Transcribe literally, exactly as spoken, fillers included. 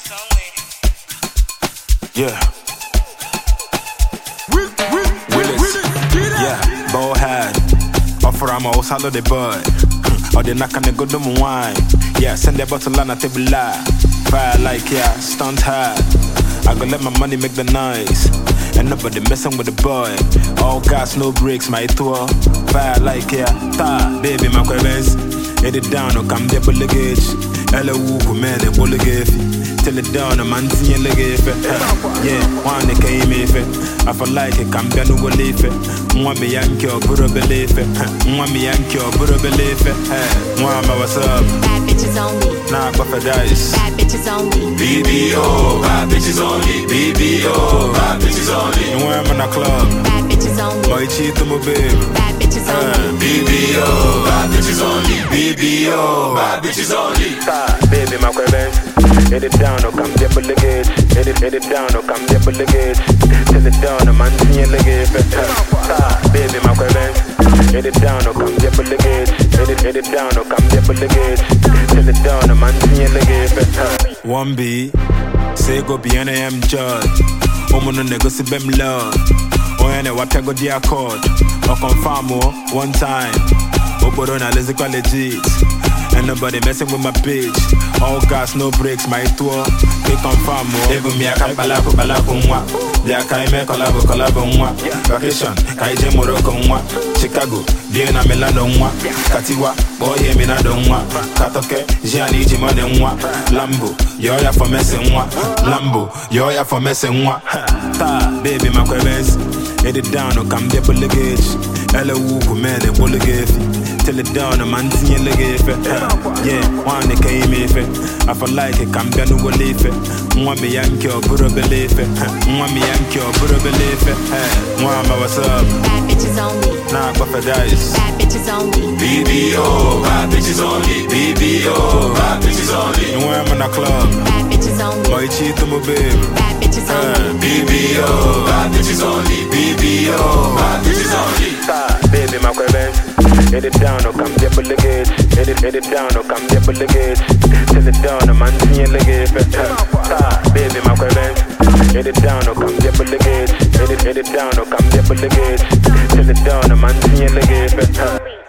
Yeah. Willis. Yeah. Ball head. Offer I'm all salad the bird. Or they knock on the good wine. Yeah. Send the bottle on a table. Fire like yeah. Stunt hard. I go let my money make the noise. And nobody messing with the boy. All gas, no brakes, my tour. Fire like yeah. Ta, baby, my quavens. Hit it down, or come there, bully gauge. Ella woo, man, and bully gauge. Till it down, a man seeing the gauge. Yeah, one they came if it. I feel like it, come down, no believe it. One me yankee or Buru believe it. One me yankee or Buru believe it. One, what's up? Bad bitches only. Nah, but for guys. Bad bitches only. B B O, bad bitches only. B B O, bad bitches only. You want in a club? Bad bitches only. Boy, cheat to my baby. Bad bitches only. B B O, bad bitches only. B B O, bad bitches only. Ta, baby, my quavens. Hit it down, or come there, bully gauge. Hit it, hit it down, or come there, bully gauge. Till it down, a man seeing the gauge. Ta, baby, my quavens. Hit it down, or come there, bully gauge. Hit it, hit it down, or come there, bully gauge. Till it down, a man seeing the gauge. One B, say go be an A M judge. Woman no nigga si bem love. Oh yeah, ne wapia go the accord. Or confirm one time. Obodo na lazy legit. And nobody messing with my bitch. All gas, no brakes, my tour. They confirm more. Ebu mi akai balako balako mwa. Dia kai me collabo collabo mwa. Vacation, kai je Morocco mwa. Chicago, dia na Milano mwa. Katiwa, boy mi na don mwa. Katoke, jiani jimane mwa. Lambo, yo ya for messing mwa. Lambo, yo ya for messing mwa. Ta, baby my quavens. Hit it down, or come there bully gauge. Ella woo, man, and bully gauge. Till it down, a man seeing the gauge. Yeah, one they came if it. I feel like it, come down, no believe it. One me yankee or Buru believe it. One me yankee or Buru believe it. One, what's up? Bad bitches only. Nah, but for guys. Bad bitches only. B B O, bad bitches only. B B O, bad bitches only. You want in a club? Bad bitches only. Boy, cheat to my baby. Bad bitches only. B B O, bad bitches only. B B O, bad bitches only. Ta, baby, my quavens. Hit it down, or come there, bully gauge. Hit it, hit it down, or come there, bully gauge. Till it down, a man seeing the gauge. Ta, baby, my quavens. Hit it down, or come there, bully gauge. Hit it, hit it down, or come there, bully gauge. Till it down, a man seeing the gauge.